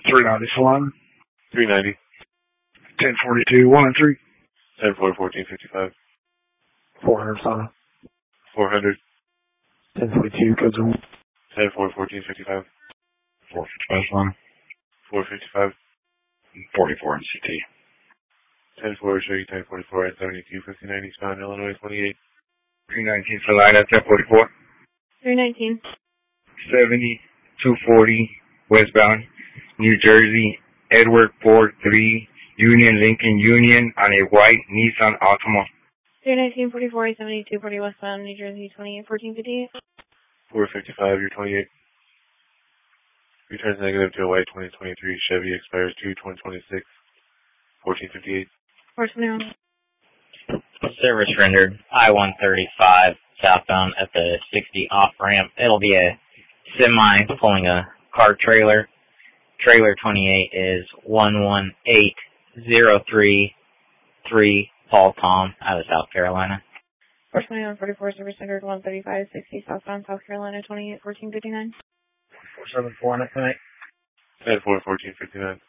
390 Salina. 390. 1042 1 and 3. 10-4, 1455. 400 Salina. 400. 1042 Kudzu. 10-4, 1455. 455 Salina. 455. 44 in CT. 10-4, show you 1044 at 72, 59 eastbound, Illinois 28. 319 Salina, 1044. 319. 70, 240 westbound, New Jersey, Edward Ford 3, Union Lincoln Union on a white Nissan Altima. 319, 44, 72, 40 westbound, New Jersey, 28, 1458. 455, you're 28. Returns negative to a white 2023 Chevy, expires 2/2026. 1458. 421. Service rendered I-135 southbound at the 60 off ramp. It'll be a semi pulling a car trailer. Trailer 28 is 118033 Paul Tom out of South Carolina. 421, 44, service rendered 135, 60 southbound, South Carolina, 28, 1459. 474 on it tonight. 10-4, 1459.